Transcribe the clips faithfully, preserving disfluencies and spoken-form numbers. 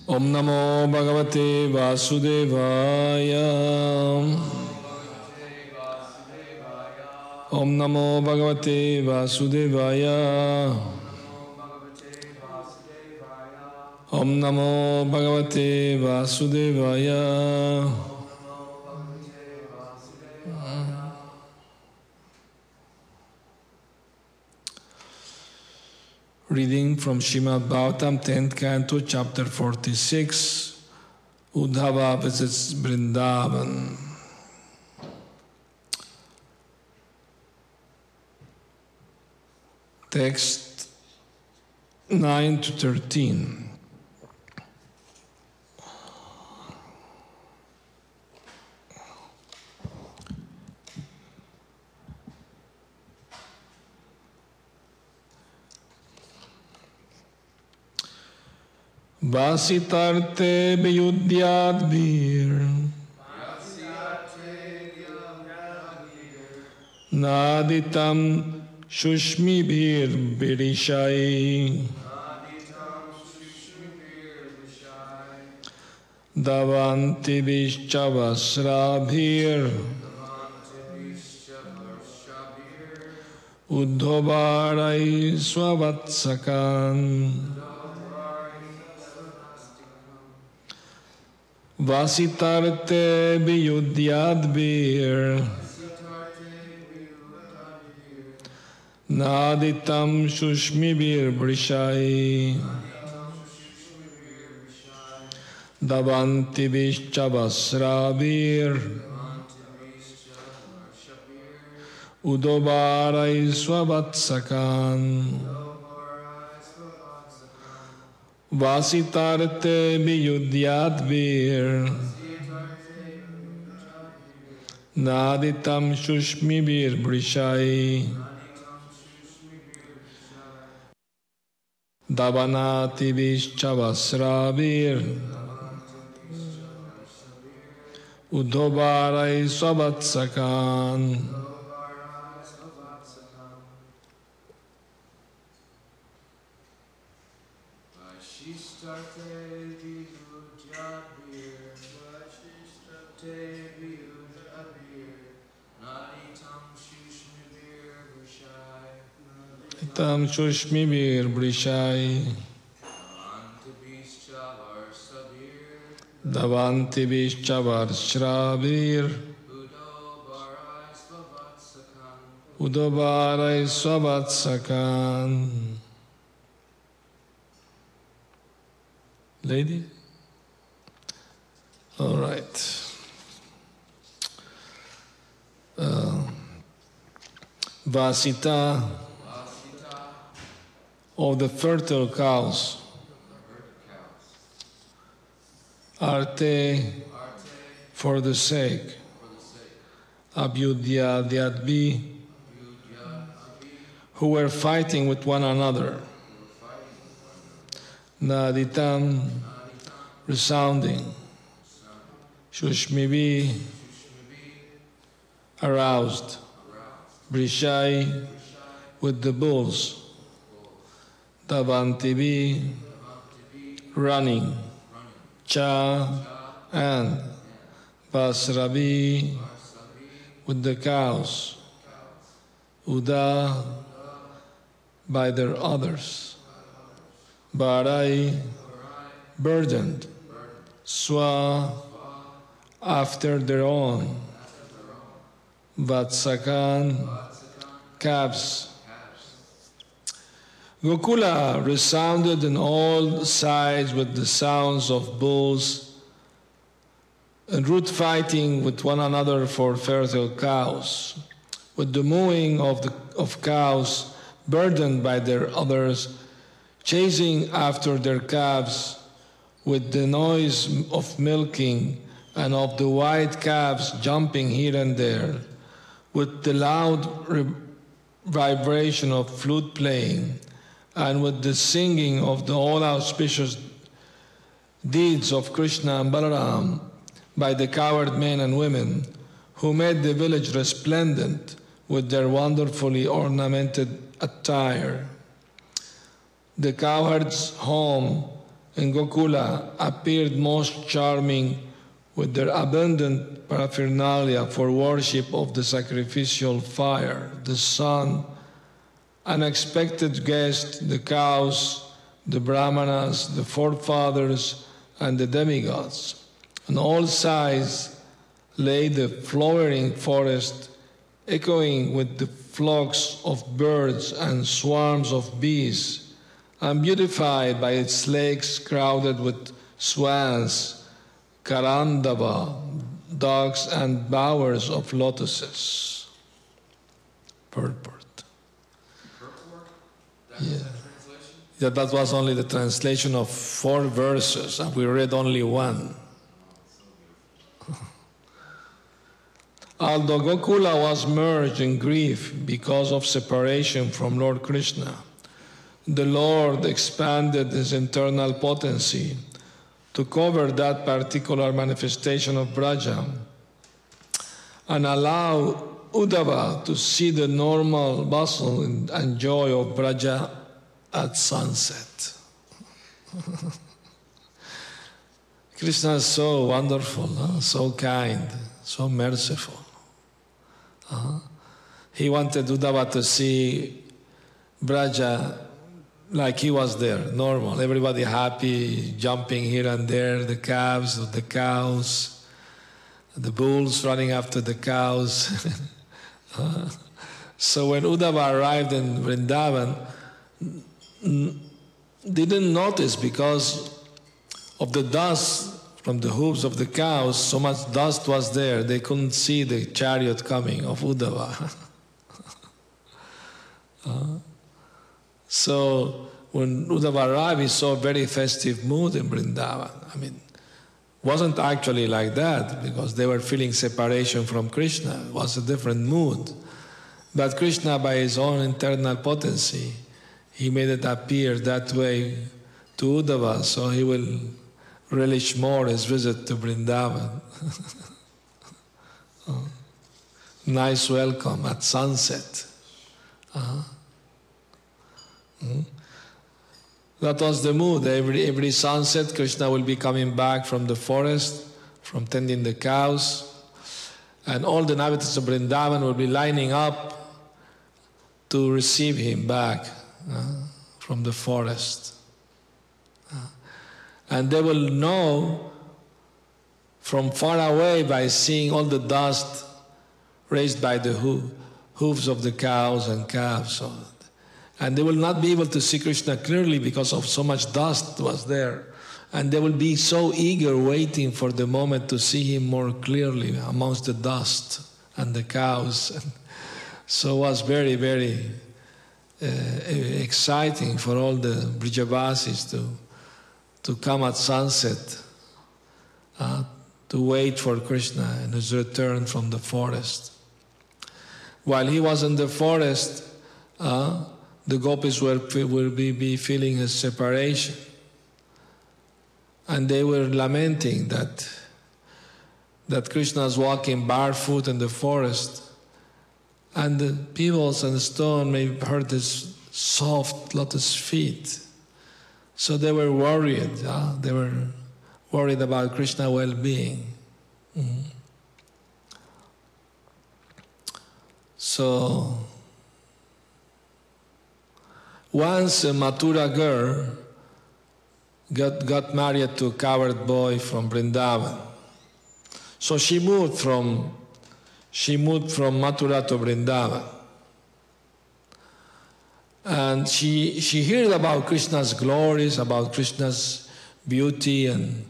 Om Namo Bhagavate Vasudevaya. Om Namo Bhagavate Vasudevaya. Om Namo Bhagavate Vasudevaya. Reading from Srimad Bhagavatam, tenth Canto, Chapter forty-six, Uddhava visits Vrindavan. Text nine to thirteen. Vasitarte viyudhyadvir naditam shushmibhir virishai davanti vischavasrabhir uddhavarai swavatsakan. Vasitarte viyudhyadvir naditam shushmibhir vrishai davanti vischavasrabhir udobarai swavatsakan. Vasitarte viyudhyadvir naditam shushmibhir vrishai davanati vischavasrabhir uddhavarai swavatsakan. Tam shushmibhir vrishai davanti vischavasrabhir uddhavarai swavatsakan. Lady? All right. Uh, Vasita of the fertile cows, Arte for the sake, Abhyudhyadhyadvi, who were fighting with one another, Naditam, resounding, Shushmivi, aroused, Vrishai, with the bulls, Davantivi, running, Cha, and Vasravi, with the cows, Uda, by their others, Barai, burdened, Swa, after their own, Vatsakan, calves. Gokula resounded on all sides with the sounds of bulls and rude fighting with one another for fertile cows, with the mooing of, the, of cows burdened by their others, chasing after their calves, with the noise of milking and of the white calves jumping here and there, with the loud vibration of flute playing, and with the singing of the all-auspicious deeds of Krishna and Balaram by the cowherd men and women who made the village resplendent with their wonderfully ornamented attire. The cowherd's home and Gokula appeared most charming with their abundant paraphernalia for worship of the sacrificial fire, the sun, unexpected guests, the cows, the brahmanas, the forefathers, and the demigods. On all sides lay the flowering forest, echoing with the flocks of birds and swarms of bees, and beautified by its lakes crowded with swans, karandava, dogs, and bowers of lotuses. Purport. Purport? That Yeah. was the translation? Yeah, that was only the translation of four verses, and we read only one. Although Gokula was merged in grief because of separation from Lord Krishna, the Lord expanded his internal potency to cover that particular manifestation of Braja and allow Uddhava to see the normal bustle and joy of Braja at sunset. Krishna is so wonderful, huh? So kind, so merciful. Uh-huh. He wanted Uddhava to see Braja like he was there, normal. Everybody happy, jumping here and there, the calves, the cows, the bulls running after the cows. uh, so when Uddhava arrived in Vrindavan, didn't notice because of the dust from the hooves of the cows, so much dust was there, they couldn't see the chariot coming of Uddhava. uh, so when Uddhava arrived, he saw a very festive mood in Vrindavan. I mean, wasn't actually like that because they were feeling separation from Krishna. It was a different mood. But Krishna, by his own internal potency, he made it appear that way to Uddhava, so he will relish more his visit to Vrindavan. Oh. Nice welcome at sunset. Uh-huh. Mm. That was the mood. Every, every sunset, Krishna will be coming back from the forest, from tending the cows, and all the inhabitants of Vrindavan will be lining up to receive him back uh, from the forest. Uh, and they will know from far away by seeing all the dust raised by the hoo- hooves of the cows and calves. So, and they will not be able to see Krishna clearly because of so much dust was there. And they will be so eager waiting for the moment to see him more clearly amongst the dust and the cows. So it was very, very uh, exciting for all the Brijavasis to, to come at sunset, uh, to wait for Krishna and his return from the forest. While he was in the forest, uh, the gopis were, will be, be feeling his separation. And they were lamenting that, that Krishna is walking barefoot in the forest, and the pebbles and the stone may hurt his soft lotus feet. So they were worried. Uh, they were worried about Krishna's well-being. Mm-hmm. So once a Mathura girl got, got married to a cowherd boy from Vrindavan. So she moved from she moved from Mathura to Vrindavan. And she she heard about Krishna's glories, about Krishna's beauty and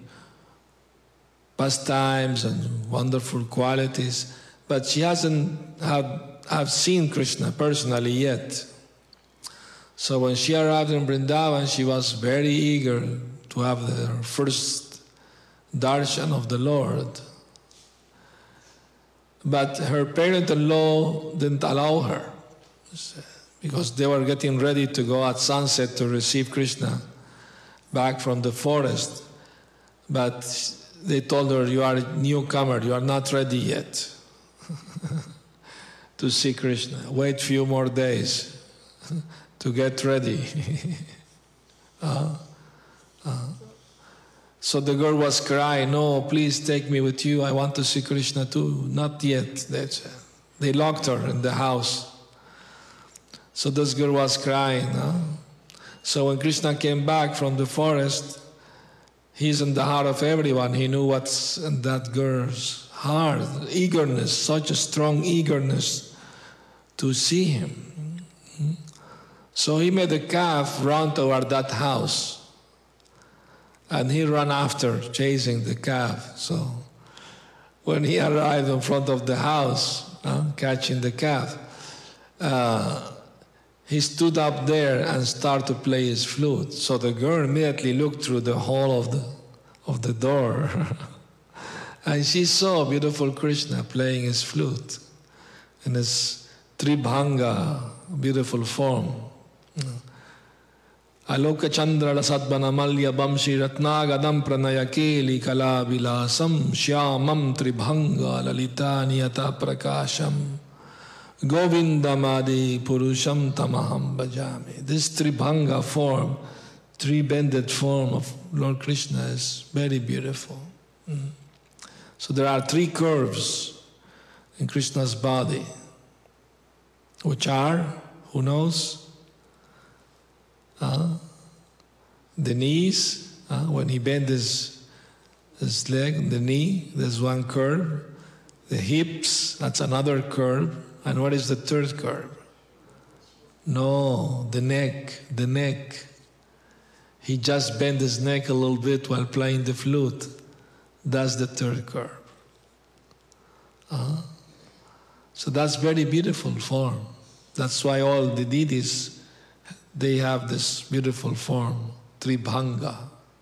pastimes and wonderful qualities, but she hasn't have, have seen Krishna personally yet. So when she arrived in Vrindavan, she was very eager to have the, her first darshan of the Lord. But her parent-in-law didn't allow her because they were getting ready to go at sunset to receive Krishna back from the forest. But they told her, you are a newcomer, you are not ready yet to see Krishna. Wait a few more days to get ready. uh, uh, So the girl was crying, no, please take me with you. I want to see Krishna too. Not yet. They said. They locked her in the house. So this girl was crying. Huh? So when Krishna came back from the forest, he's in the heart of everyone. He knew what's in that girl's heart. Eagerness, such a strong eagerness to see him. So he made a calf run toward that house. And he ran after, chasing the calf. So when he arrived in front of the house, uh, catching the calf, uh, he stood up there and started to play his flute. So the girl immediately looked through the hole of the, of the door. And she saw beautiful Krishna playing his flute in his Tribhanga, beautiful form. Aloka Chandra Sadbana Malya Bamshi Ratnagadam Pranayakeli Kala Vilasam Shyamam Tribhanga Lalita Niyata Prakasham Govindamadi Purusham Tamaham Bhajami. This Tribhanga form, three-bended form of Lord Krishna is very beautiful. Mm. So there are three curves in Krishna's body, which are, who knows? Uh, the knees, uh, when he bends his, his leg, the knee, there's one curve. The hips, that's another curve. And what is the third curve? No, the neck, the neck. He just bent his neck a little bit while playing the flute. That's the third curve. Uh, so that's very beautiful form. That's why all the deities, they have this beautiful form, Tribhanga.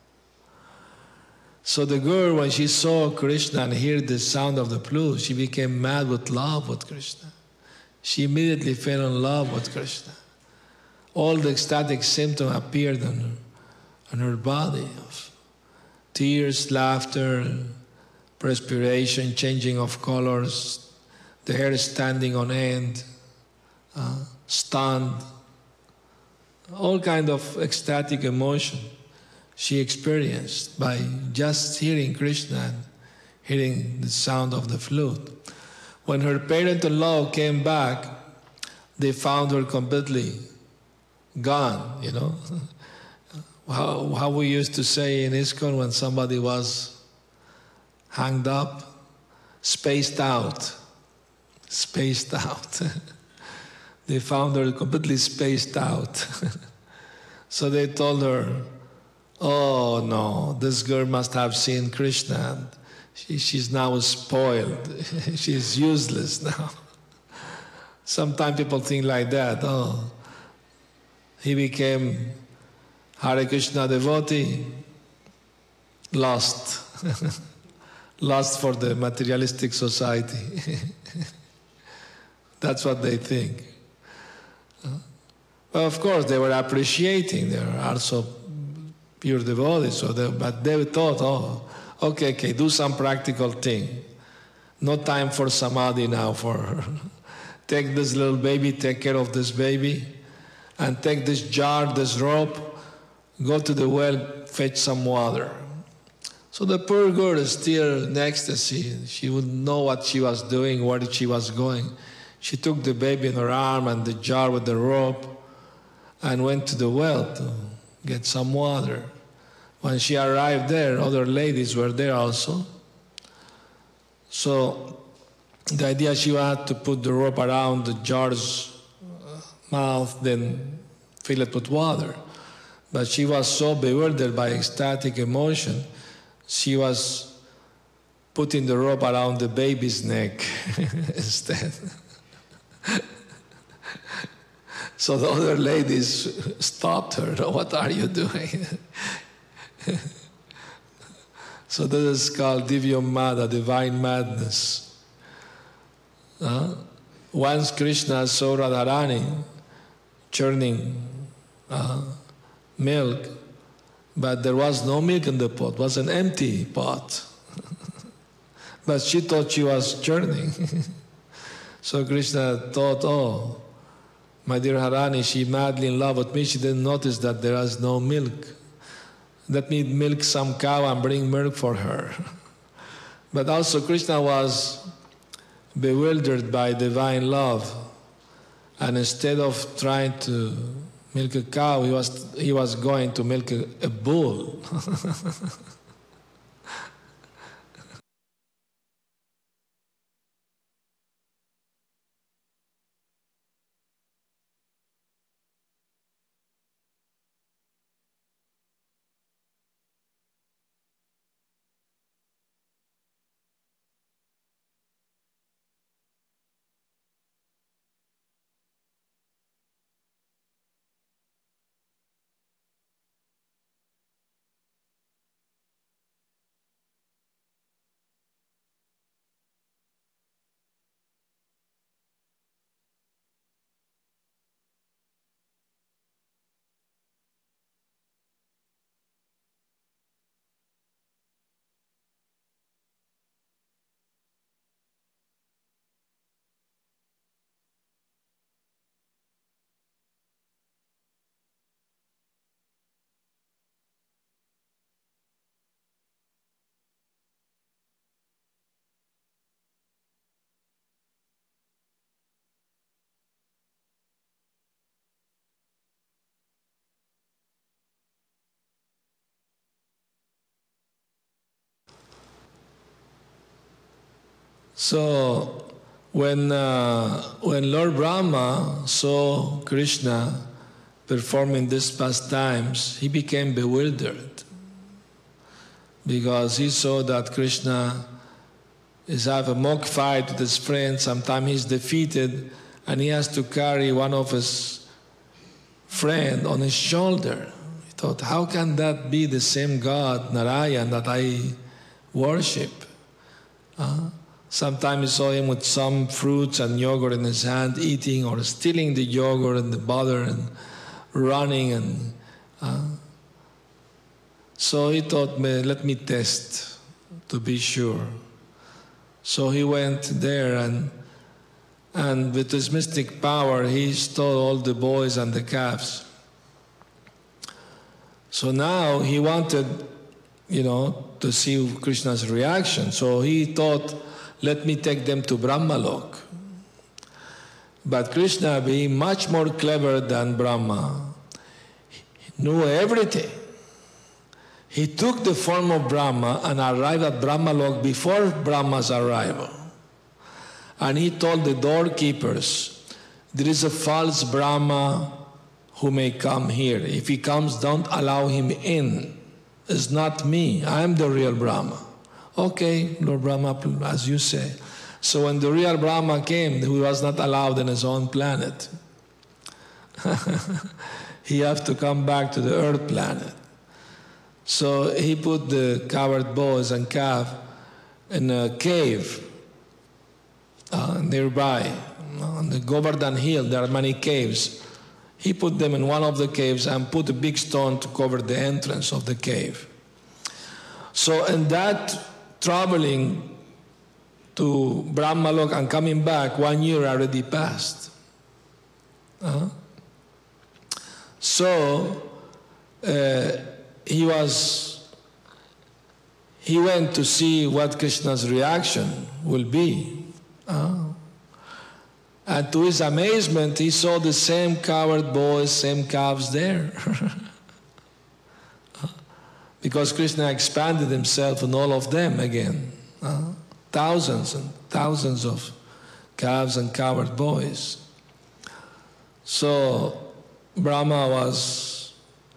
So the girl, when she saw Krishna and heard the sound of the flute, she became mad with love with Krishna. She immediately fell in love with Krishna. All the ecstatic symptoms appeared on her, on her body, of tears, laughter, perspiration, changing of colors, the hair standing on end, uh, stunned. All kind of ecstatic emotion she experienced by just hearing Krishna and hearing the sound of the flute. When her parent-in-law came back, they found her completely gone, you know. How, how we used to say in ISKCON when somebody was hanged up, spaced out, spaced out. They found her completely spaced out. So they told her, oh no, this girl must have seen Krishna. And she, she's now spoiled. She's useless now. Sometimes people think like that. Oh, he became Hare Krishna devotee, lost. Lost for the materialistic society. That's what they think. Well, of course, they were appreciating. They were also pure devotees, so they, but they thought, oh, okay, okay, do some practical thing. No time for samadhi now for her. Take this little baby, take care of this baby, and take this jar, this rope, go to the well, fetch some water. So the poor girl is still in ecstasy. She wouldn't know what she was doing, where she was going. She took the baby in her arm and the jar with the rope and went to the well to get some water. When she arrived there, other ladies were there also. So the idea, she had to put the rope around the jar's mouth, then fill it with water. But she was so bewildered by ecstatic emotion, she was putting the rope around the baby's neck instead. So the other ladies stopped her. What are you doing? So this is called Divyamada, divine madness. Uh, once Krishna saw Radharani churning uh, milk, but there was no milk in the pot, it was an empty pot. But she thought she was churning. So Krishna thought, oh, my dear Harani, she madly in love with me. She didn't notice that there is no milk. let me milk some cow and bring milk for her. But also Krishna was bewildered by divine love. And instead of trying to milk a cow, he was, he was going to milk a, a bull. So when, uh, when Lord Brahma saw Krishna performing these pastimes, he became bewildered because he saw that Krishna is have a mock fight with his friends. Sometimes he's defeated and he has to carry one of his friend on his shoulder. He thought, how can that be the same God, Narayan, that I worship? Uh, Sometimes he saw him with some fruits and yogurt in his hand, eating or stealing the yogurt and the butter and running. And uh, so he thought, let me test to be sure. So he went there and, and with his mystic power, he stole all the boys and the calves. So now he wanted, you know, to see Krishna's reaction. So he thought, let me take them to Brahmalok. But Krishna, being much more clever than Brahma, knew everything. He took the form of Brahma and arrived at Brahmalok before Brahma's arrival. And he told the doorkeepers, there is a false Brahma who may come here. If he comes, don't allow him in. It's not me. I am the real Brahma. Okay, Lord Brahma, as you say. So when the real Brahma came, he was not allowed in his own planet. He had to come back to the earth planet. So he put the covered boys and calf in a cave uh, nearby. On the Govardhan Hill, there are many caves. He put them in one of the caves and put a big stone to cover the entrance of the cave. So in that traveling to Brahmalok and coming back, one year already passed. Uh-huh. So uh, he was, he went to see what Krishna's reaction will be. Uh-huh. And to his amazement, he saw the same coward boys, same calves there. Because Krishna expanded himself in all of them again. Uh, thousands and thousands of calves and coward boys. So Brahma was,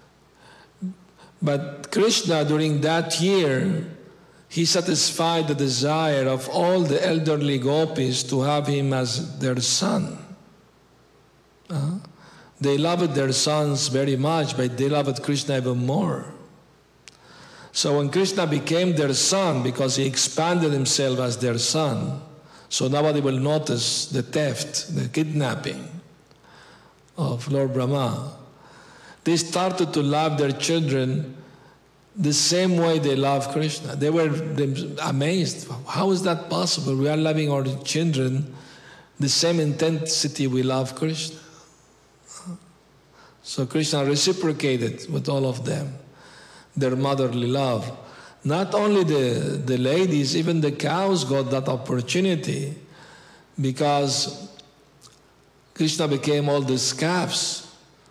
but Krishna during that year, he satisfied the desire of all the elderly gopis to have him as their son. Uh, they loved their sons very much, but they loved Krishna even more. So when Krishna became their son, because he expanded himself as their son, so nobody will notice the theft, the kidnapping of Lord Brahma, they started to love their children the same way they love Krishna. They were amazed. How is that possible? We are loving our children the same intensity we love Krishna. So Krishna reciprocated with all of them. their motherly love. Not only the, the ladies, even the cows got that opportunity because Krishna became all these calves.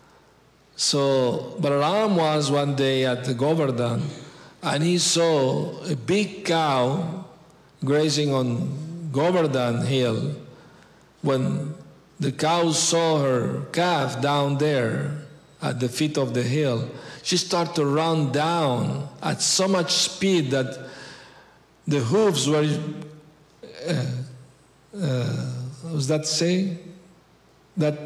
So Balaram was one day at the Govardhan and he saw a big cow grazing on Govardhan hill. When the cow saw her calf down there at the feet of the hill, she started to run down at so much speed that the hooves were, uh, uh, what was that saying? That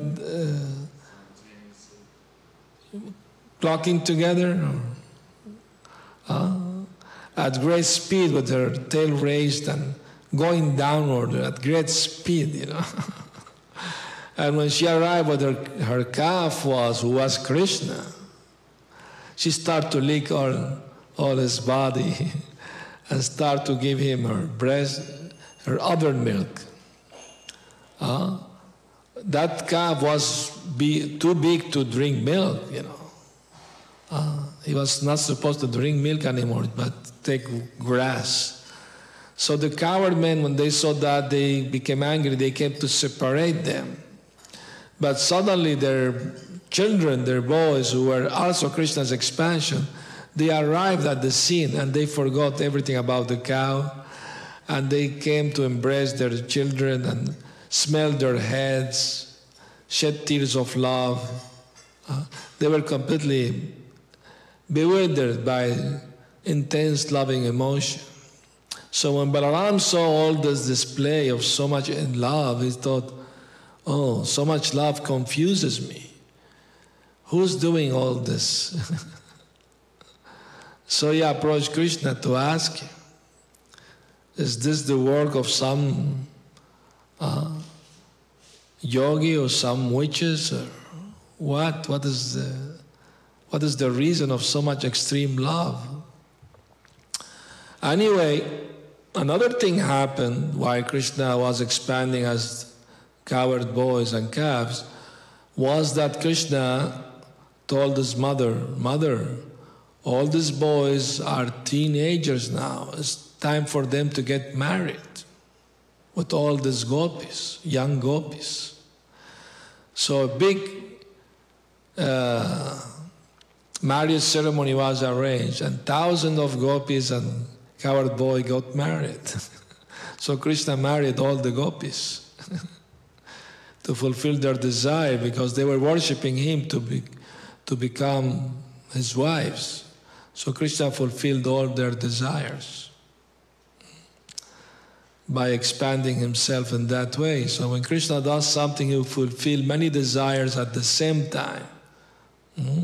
uh, clocking together? Uh, at great speed with her tail raised and going downward at great speed, you know. And when she arrived where her, her calf was, who was Krishna, she started to lick all, all his body and start to give him her breast, her other milk. Uh, that calf was be, too big to drink milk, you know. Uh, he was not supposed to drink milk anymore, but take grass. So the coward men, when they saw that, they became angry. They came to separate them. But suddenly their children, their boys, who were also Krishna's expansion, they arrived at the scene and they forgot everything about the cow. And they came to embrace their children and smelled their heads, shed tears of love. Uh, they were completely bewildered by intense loving emotion. So when Balaram saw all this display of so much in love, he thought, oh, so much love confuses me. Who's doing all this? So he approached Krishna to ask him, is this the work of some uh, yogi or some witches or what? What is the, what is the reason of so much extreme love? Anyway, another thing happened while Krishna was expanding as coward boys and calves, was that Krishna told his mother, Mother, all these boys are teenagers now. It's time for them to get married with all these gopis, young gopis. So a big uh, marriage ceremony was arranged and thousands of gopis and coward boy got married. So Krishna married all the gopis to fulfill their desire because they were worshipping him to be, to become his wives. So Krishna fulfilled all their desires by expanding himself in that way. So when Krishna does something, he will fulfill many desires at the same time. Mm-hmm.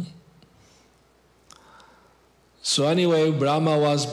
So anyway, Brahma was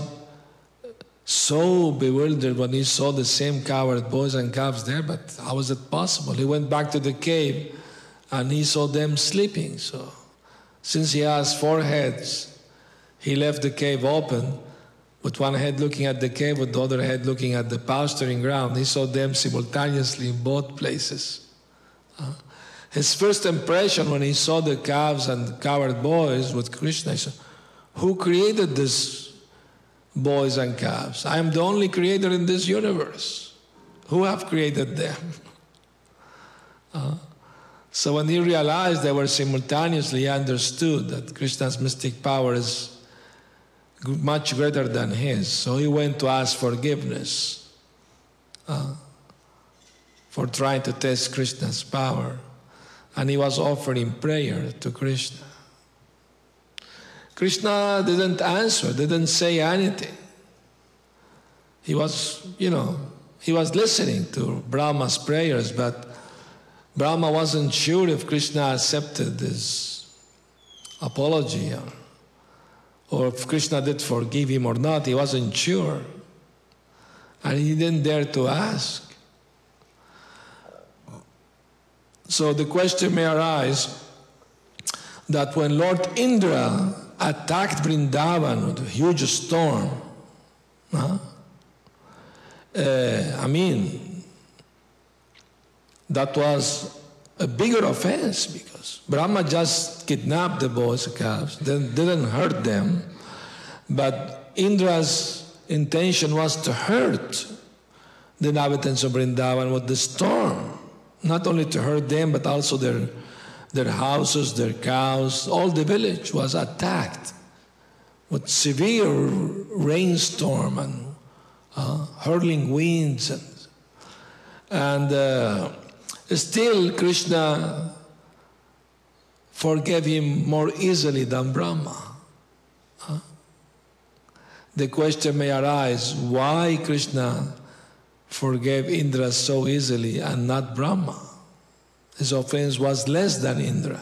so bewildered when he saw the same coward boys and calves there, but how was it possible? He went back to the cave and he saw them sleeping. So since he has four heads, he left the cave open with one head looking at the cave, with the other head looking at the pasturing ground. He saw them simultaneously in both places. Uh, his first impression when he saw the calves and the coward boys with Krishna, he said, who created this boys and calves? I am the only creator in this universe. Who have created them? Uh, so when he realized they were simultaneously, he understood that Krishna's mystic power is much greater than his. So he went to ask forgiveness uh, for trying to test Krishna's power. And he was offering prayer to Krishna. Krishna didn't answer, didn't say anything. He was, you know, he was listening to Brahma's prayers, but Brahma wasn't sure if Krishna accepted his apology or, or if Krishna did forgive him or not. He wasn't sure. And he didn't dare to ask. So the question may arise that when Lord Indra attacked Vrindavan with a huge storm, huh? uh, I mean, that was a bigger offense because Brahma just kidnapped the boys and calves, then didn't hurt them. But Indra's intention was to hurt the inhabitants of Vrindavan with the storm. Not only to hurt them, but also their, their houses, their cows. All the village was attacked with severe rainstorm and uh, hurling winds. And, and uh, still Krishna forgave him more easily than Brahma. Uh, the question may arise, why Krishna forgave Indra so easily and not Brahma? His offense was less than Indra.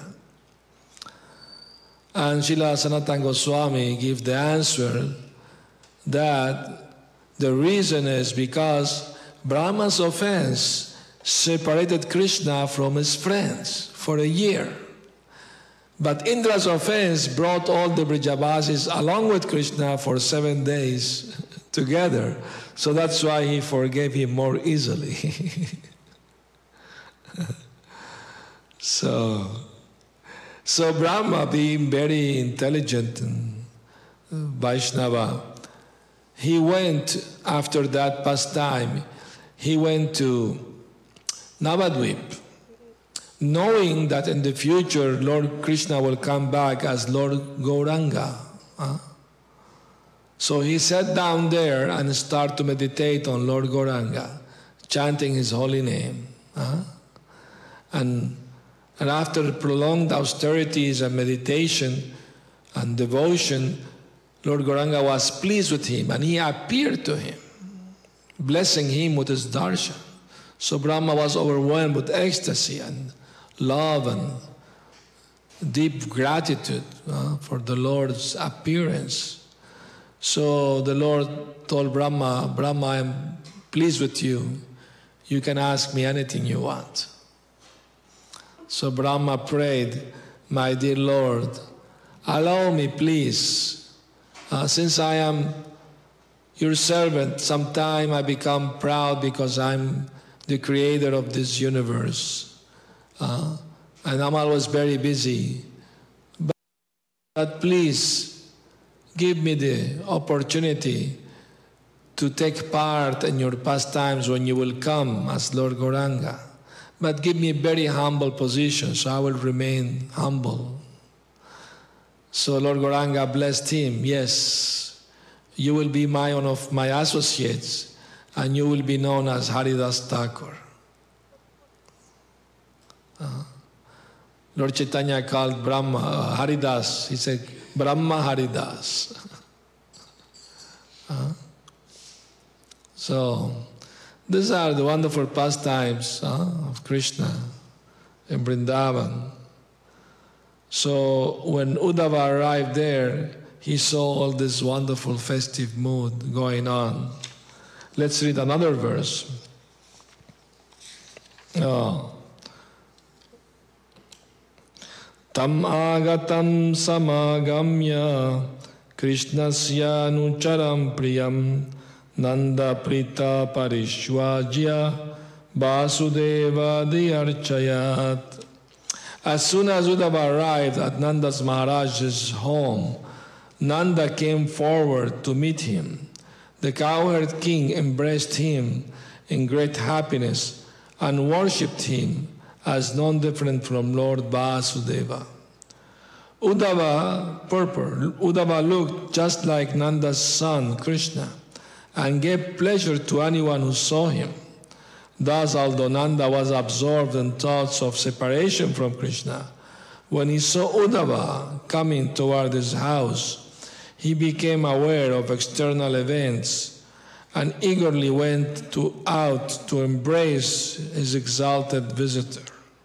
And Srila Sanatana Goswami gives the answer that the reason is because Brahma's offense separated Krishna from his friends for a year. But Indra's offense brought all the Brajavasis along with Krishna for seven days together. So that's why he forgave him more easily. so, so Brahma, being very intelligent and Vaishnava, he went after that pastime, he went to Navadvip, knowing that in the future Lord Krishna will come back as Lord Gauranga. Huh? So he sat down there and started to meditate on Lord Gauranga, chanting his holy name. Huh? And, and after prolonged austerities and meditation and devotion, Lord Gauranga was pleased with him and he appeared to him, blessing him with his darshan. So Brahma was overwhelmed with ecstasy and love and deep gratitude uh, for the Lord's appearance. So the Lord told Brahma, Brahma, I am pleased with you. You can ask me anything you want. So Brahma prayed, my dear Lord, allow me please, uh, since I am your servant, sometime I become proud because I'm the creator of this universe. Uh, and I'm always very busy. But, but please, give me the opportunity to take part in your pastimes when you will come as Lord Gauranga. But give me a very humble position, so I will remain humble. So Lord Gauranga blessed him. Yes, you will be my one of my associates, and you will be known as Haridas Thakur. Uh, Lord Chaitanya called Brahma uh, Haridas. He said, Brahma Haridas. uh, so, these are the wonderful pastimes uh, of Krishna in Vrindavan. So, when Uddhava arrived there, he saw all this wonderful festive mood going on. Let's read another verse. Oh. Tam agatam samagamya Krishnasya nucharam priyam Nanda prita parishwajya Vasudeva diyarchayat. As soon as Uddhava arrived at Nanda's Maharaj's home, Nanda came forward to meet him. The cowherd king embraced him in great happiness and worshipped him as none different from Lord Vasudeva. Uddhava, purpur, Uddhava looked just like Nanda's son, Krishna, and gave pleasure to anyone who saw him. Thus, although Nanda was absorbed in thoughts of separation from Krishna, when he saw Uddhava coming toward his house, he became aware of external events and eagerly went to, out to embrace his exalted visitor.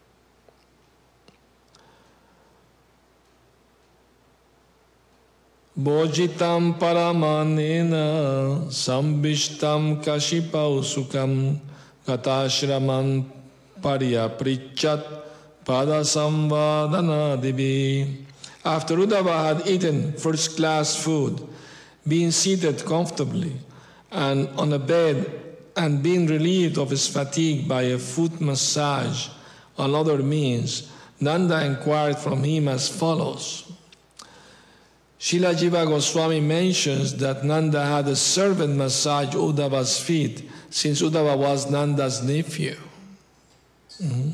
Bojitam paramanena sambishtam kashipau sukam gatashraman pariyaprichat padasamvadana divi. After Uddhava had eaten first-class food, being seated comfortably and on a bed and being relieved of his fatigue by a foot massage and other means, Nanda inquired from him as follows. Srila Jiva Goswami mentions that Nanda had a servant massage Uddhava's feet since Uddhava was Nanda's nephew. Mm-hmm.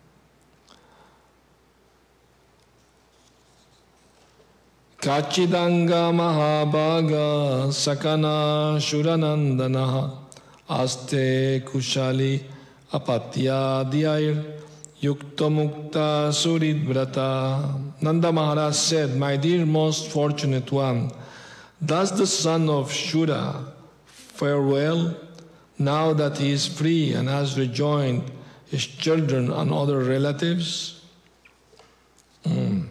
Kachidanga Mahabhaga Sakana Shuranandana Aste Kushali Apatya Dyair Yukta Mukta Suridvrata. Nanda Maharaj said, "My dear most fortunate one, does the son of Shura fare well now that he is free and has rejoined his children and other relatives?" Mm.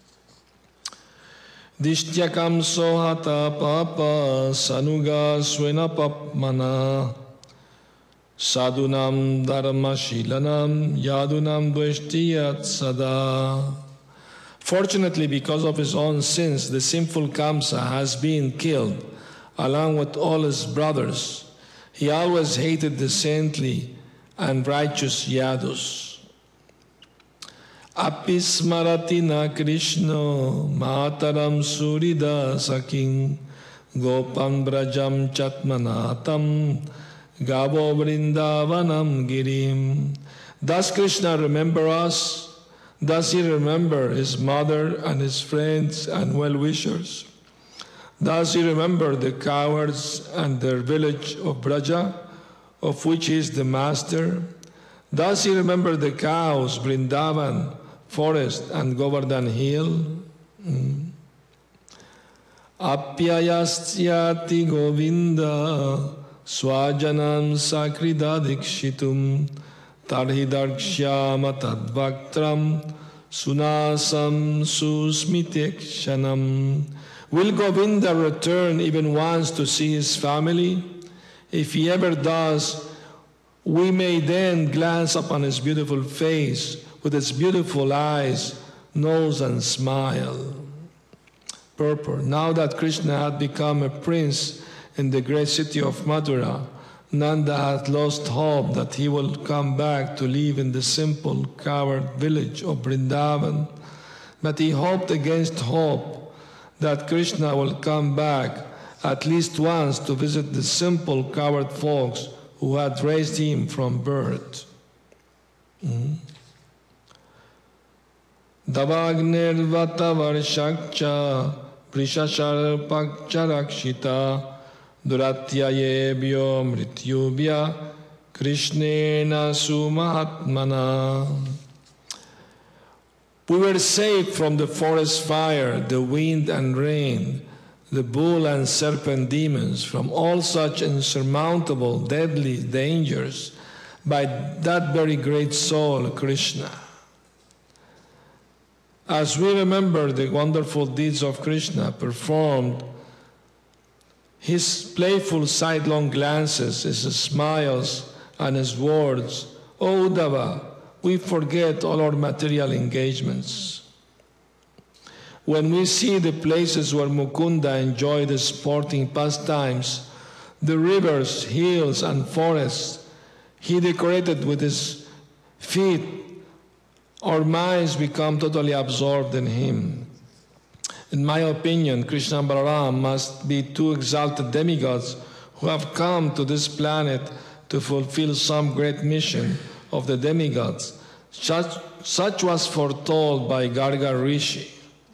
Dishtyakam sohata papa sanuga swena papmana sadunam dharma shilanam yadunam dveshtiyat sada. Fortunately, because of his own sins, the sinful Kamsa has been killed along with all his brothers. He always hated the saintly and righteous Yadus. Apismarati na Krishna mataram surida saking gopan brajam chatmanatam gavo vrindavanam girim. Does Krishna remember us? Does he remember his mother and his friends and well-wishers? Does he remember the cowards and their village of Braja, of which he is the master? Does he remember the cows, Vrindavan, forest, and Govardhan hill? Mm. Apyayastyati Govinda swajanam sakridadikshitum tarhidarkshyama tadvaktram sunasam susmitekshanam. Will Govinda return even once to see his family? If he ever does, we may then glance upon his beautiful face with its beautiful eyes, nose, and smile. Purport. Now that Krishna had become a prince in the great city of Mathura, Nanda had lost hope that he will come back to live in the simple, coward village of Vrindavan. But he hoped against hope that Krishna will come back at least once to visit the simple, coward folks who had raised him from birth. Mm-hmm. Davagnirvata varshakcha prishasharpakcha rakshita duratyayebhyo mrityubhya krishnena sumahatmana. We were saved from the forest fire, the wind and rain, the bull and serpent demons, from all such insurmountable, deadly dangers by that very great soul, Krishna. As we remember the wonderful deeds of Krishna performed, his playful sidelong glances, his smiles, and his words, "O Uddhava, we forget all our material engagements." When we see the places where Mukunda enjoyed his sporting pastimes, the rivers, hills, and forests he decorated with his feet, our minds become totally absorbed in him. In my opinion, Krishna and Balaram must be two exalted demigods who have come to this planet to fulfill some great mission of the demigods. Such, such was foretold by Garga Rishi.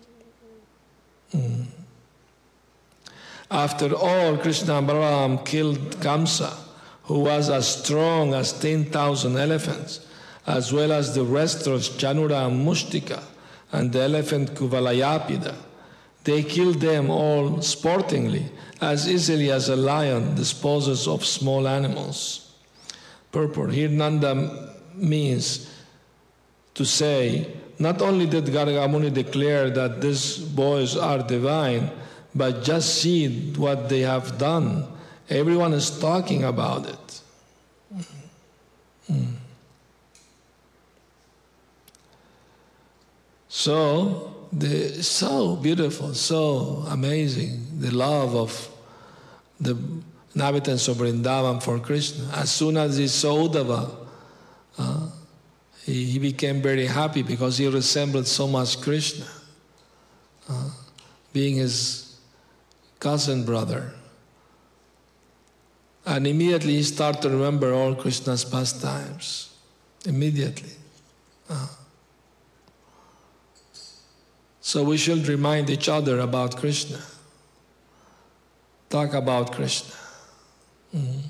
Mm. After all, Krishna and Balaram killed Kamsa, who was as strong as ten thousand elephants, as well as the wrestlers Chanura and Mushtika and the elephant Kuvalayapida. They killed them all sportingly, as easily as a lion disposes of small animals. Purport. Here Nanda means to say, not only did Garga Muni declare that these boys are divine, but just see what they have done. Everyone is talking about it. Mm. So, the, so beautiful, so amazing, the love of the inhabitants of Vrindavan for Krishna. As soon as he saw Uddhava, uh, he, he became very happy because he resembled so much Krishna, uh, being his cousin brother. And immediately he started to remember all Krishna's pastimes. Immediately. Uh. So we should remind each other about Krishna. Talk about Krishna. Mm.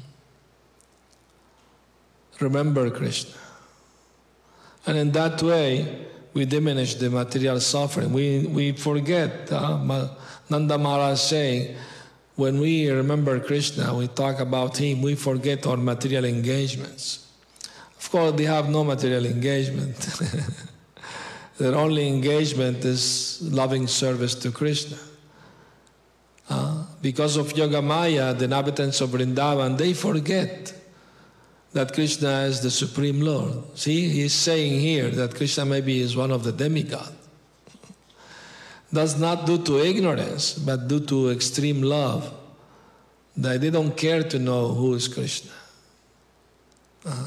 Remember Krishna. And in that way, we diminish the material suffering. We, we forget, uh, Nanda Maharaj saying, when we remember Krishna, we talk about Him, we forget our material engagements. Of course, they have no material engagement. Their only engagement is loving service to Krishna. Uh, because of Yogamaya, the inhabitants of Vrindavan, they forget that Krishna is the Supreme Lord. See, he's saying here that Krishna maybe is one of the demigods. That's not due to ignorance, but due to extreme love. That they don't care to know who is Krishna. Uh-huh.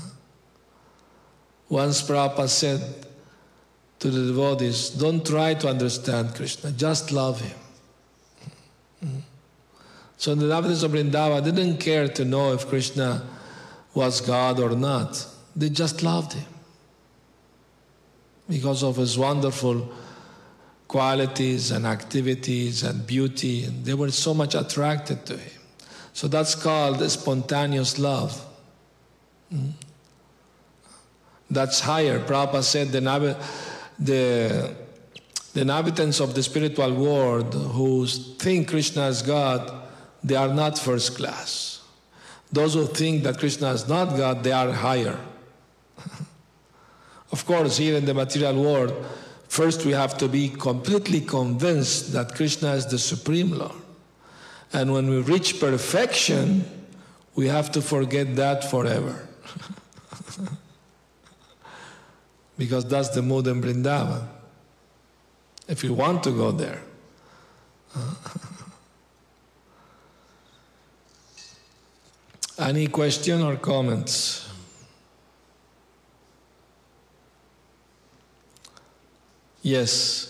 Once Prabhupada said to the devotees, don't try to understand Krishna, just love Him. Mm-hmm. So the inhabitants of Vrindavan didn't care to know if Krishna was God or not. They just loved Him because of His wonderful qualities and activities and beauty, and they were so much attracted to Him. So that's called spontaneous love. Mm. That's higher. Prabhupada said the, the, the inhabitants of the spiritual world who think Krishna is God, they are not first class. Those who think that Krishna is not God, they are higher. Of course, here in the material world, first we have to be completely convinced that Krishna is the Supreme Lord. And when we reach perfection, we have to forget that forever. Because that's the mood in Vrindavan. If you want to go there. Any question or comments? Yes.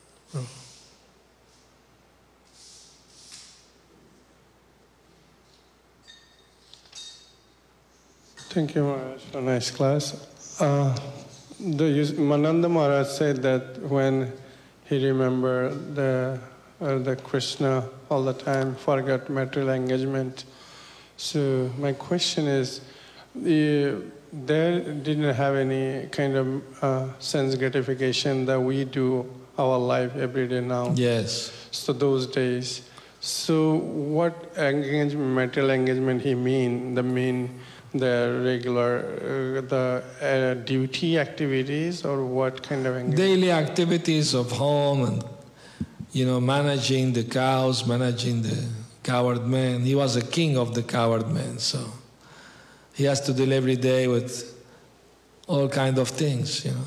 Thank you, Maharaj, for a nice class. Uh, the Mananda Maharaj said that when he remembered the, uh, the Krishna all the time, forgot material engagement. So my question is, the, there didn't have any kind of uh, sense gratification that we do our life every day now. Yes. So those days. So what engagement, material engagement he mean? The mean the regular, uh, the uh, duty activities, or what kind of engagement? Daily activities of home and, you know, managing the cows, managing the coward men. He was a king of the coward men, so he has to deal every day with all kind of things, you know.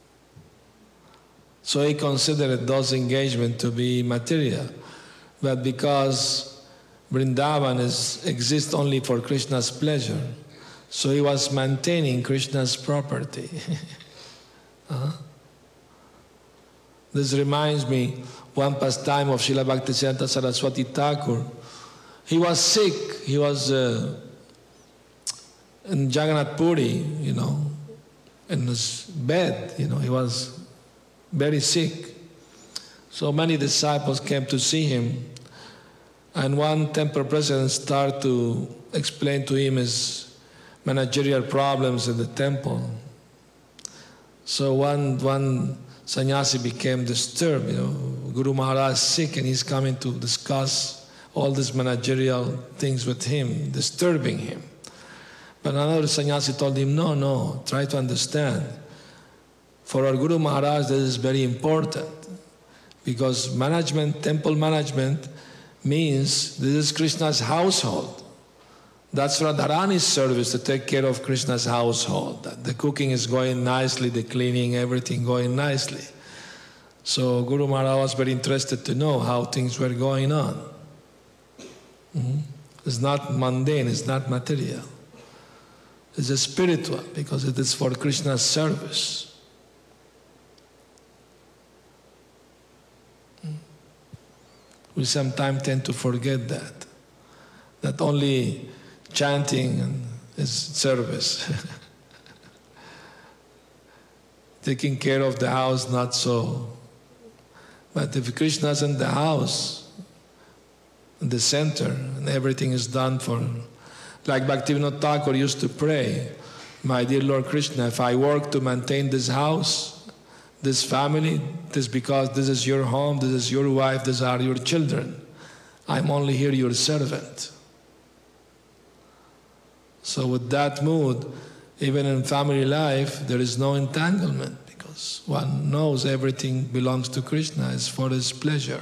So he considered those engagements to be material. But because Vrindavan is, exists only for Krishna's pleasure, so he was maintaining Krishna's property. uh-huh. This reminds me one pastime of Srila Bhaktisiddhanta Saraswati Thakur. He was sick. He was uh, in Jagannath Puri, you know, in his bed. You know, he was very sick. So many disciples came to see him, and one temple president started to explain to him his managerial problems in the temple. So one one sannyasi became disturbed. You know, Guru Maharaj is sick, and he's coming to discuss all these managerial things with him, disturbing him. But another sannyasi told him, no, no, try to understand. For our Guru Maharaj, this is very important, because management, temple management, means this is Krishna's household. That's Radharani's service, to take care of Krishna's household. The cooking is going nicely, the cleaning, everything going nicely. So Guru Maharaj was very interested to know how things were going on. Mm-hmm. It's not mundane, it's not material. It's a spiritual, because it is for Krishna's service. We sometimes tend to forget that, that only chanting is service. Taking care of the house, not so. But if Krishna is in the house, in the center, and everything is done for, like Bhaktivinoda Thakur used to pray, my dear Lord Krishna, if I work to maintain this house, this family, this because this is your home, this is your wife, these are your children. I'm only here your servant. So with that mood, even in family life, there is no entanglement because one knows everything belongs to Krishna, it's for his pleasure.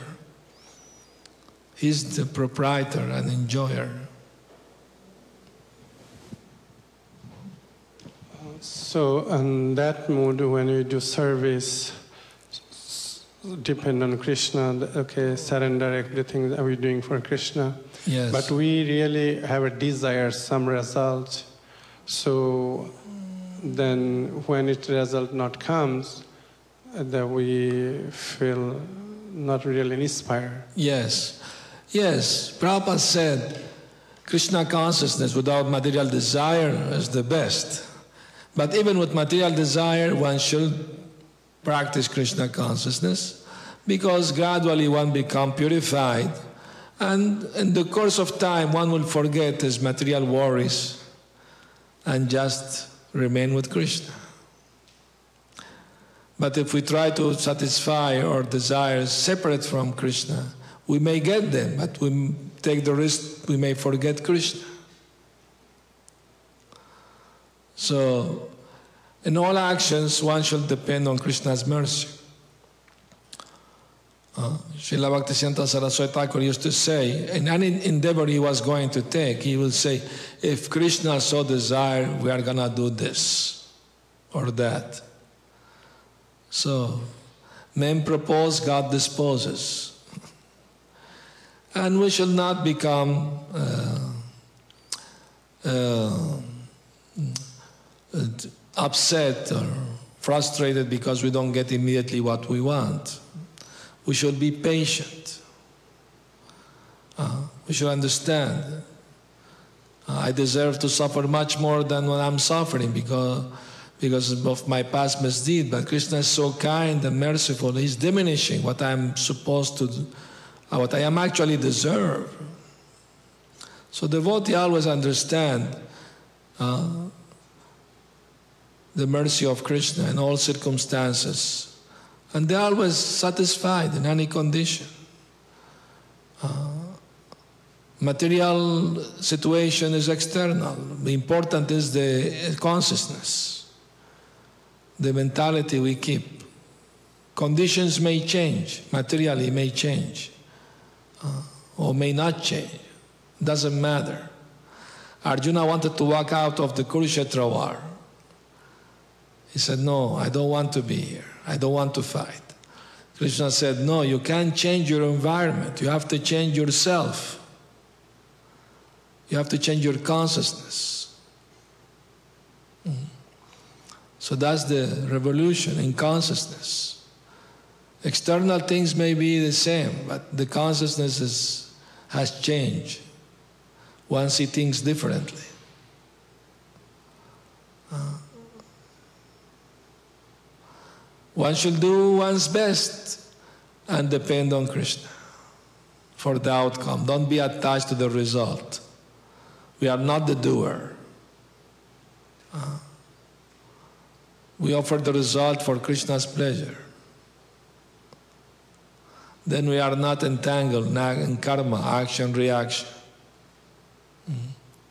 He's the proprietor and enjoyer. So in that mood, when we do service, depend on Krishna, okay, surrender everything that we're doing for Krishna. Yes. But we really have a desire, some result. So then when it result not comes, that we feel not really inspired. Yes. Yes. Prabhupada said, Krishna consciousness without material desire is the best. But even with material desire, one should practice Krishna consciousness because gradually one becomes purified and in the course of time one will forget his material worries and just remain with Krishna. But if we try to satisfy our desires separate from Krishna, we may get them, but we take the risk we may forget Krishna. So, in all actions, one should depend on Krishna's mercy. Uh, Srila Bhaktisiddhanta Saraswati Thakur used to say, in any endeavor he was going to take, he would say, if Krishna so desire, we are going to do this or that. So, men propose, God disposes. And we should not become uh, uh, upset or frustrated because we don't get immediately what we want. We should be patient. Uh, we should understand. Uh, I deserve to suffer much more than what I'm suffering because, because of my past misdeed. But Krishna is so kind and merciful. He's diminishing what I'm supposed to do, uh, what I am actually deserve. So devotee always understand uh, the mercy of Krishna in all circumstances. And they're always satisfied in any condition. Uh, material situation is external. The important is the consciousness, the mentality we keep. Conditions may change, materially may change, uh, or may not change. Doesn't matter. Arjuna wanted to walk out of the Kurukshetra war. He said, no, I don't want to be here. I don't want to fight. Krishna said, no, you can't change your environment. You have to change yourself. You have to change your consciousness. Mm. So that's the revolution in consciousness. External things may be the same, but the consciousness is, has changed. One sees things differently. Uh, One should do one's best and depend on Krishna for the outcome. Don't be attached to the result. We are not the doer. Uh, we offer the result for Krishna's pleasure. Then we are not entangled in karma, action, reaction. Mm-hmm.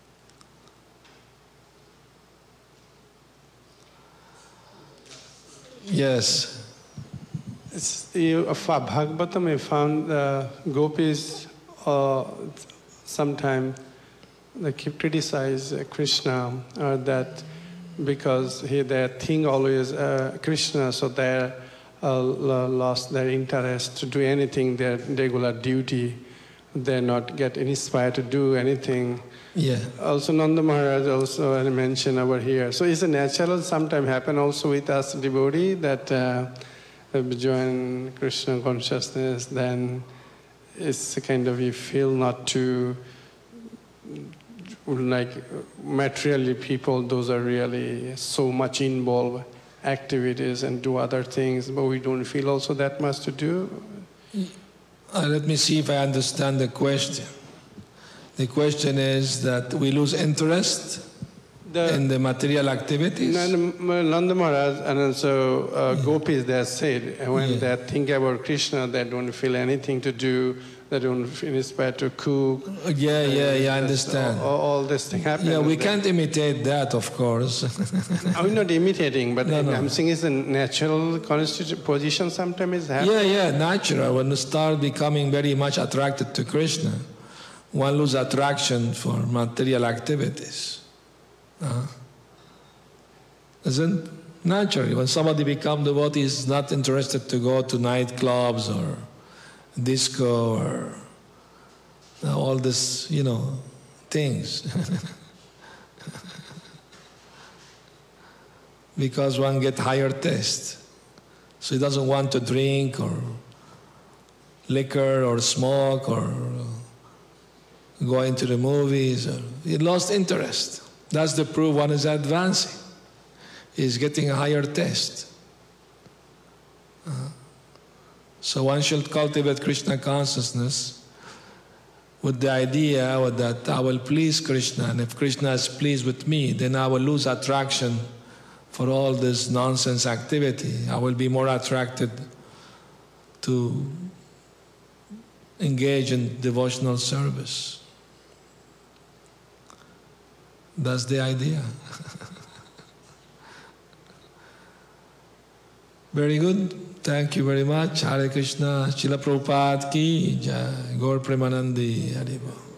Yes. It's, you, for Bhagavatam, I found uh, gopis uh, sometimes they keep criticize Krishna or that because he they think always uh, Krishna, so they uh, lost their interest to do anything, their regular duty. They not get inspired to do anything. Yeah. Also, Nanda Maharaj also mentioned over here. So it's a natural, sometimes happen also with us devotee that uh, join Krishna consciousness, then it's a kind of, you feel not to, like materially people, those are really so much involved activities and do other things, but we don't feel also that much to do. Uh, let me see if I understand the question. The question is that we lose interest The, in the material activities? Nanda Maharaj and also uh, gopis, they said, when Yeah. they think about Krishna, they don't feel anything to do, they don't feel inspired to cook. Yeah, yeah, yeah, I understand. All, all this thing happens. Yeah, we can't imitate that, of course. I'm not imitating, but No, no. I'm saying it's a natural constitution position sometimes is happening. Yeah, yeah, natural. When you start becoming very much attracted to Krishna, one loses attraction for material activities. Uh, isn't naturally when somebody becomes devotee is not interested to go to nightclubs or disco or uh, all this, you know, things. Because one get higher taste. So he doesn't want to drink or liquor or smoke or go into the movies. Or, he lost interest. That's the proof one is advancing. He's getting a higher taste. Uh, so one should cultivate Krishna consciousness with the idea that I will please Krishna, and if Krishna is pleased with me, then I will lose attraction for all this nonsense activity. I will be more attracted to engage in devotional service. That's the idea. Very good. Thank you very much. Hare Krishna. Srila Prabhupada ki jai. Gaur Premanandi. Hare Bol.